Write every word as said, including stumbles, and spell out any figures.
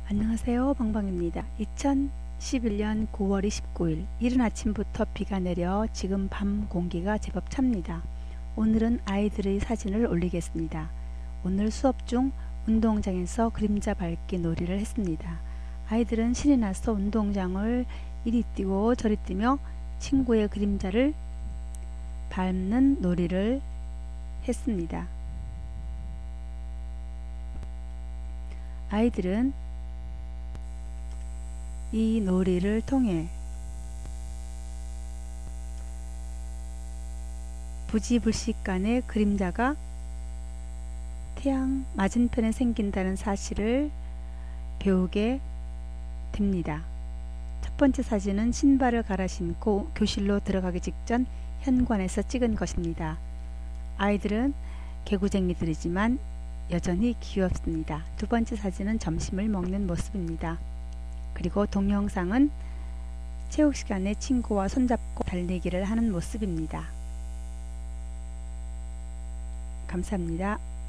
안녕하세요, 방방입니다. 이천십일 년 구월 이십구일 이른 아침부터 비가 내려 지금 밤 공기가 제법 찹니다. 오늘은 아이들의 사진을 올리겠습니다. 오늘 수업 중 운동장에서 그림자 밟기 놀이를 했습니다. 아이들은 신이 나서 운동장을 이리 뛰고 저리 뛰며 친구의 그림자를 밟는 놀이를 했습니다. 아이들은 이 놀이를 통해 부지불식간에 그림자가 태양 맞은편에 생긴다는 사실을 배우게 됩니다. 첫 번째 사진은 신발을 갈아 신고 교실로 들어가기 직전 현관에서 찍은 것입니다. 아이들은 개구쟁이들이지만 여전히 귀엽습니다. 두 번째 사진은 점심을 먹는 모습입니다. 그리고 동영상은 체육 시간에 친구와 손잡고 달리기를 하는 모습입니다. 감사합니다.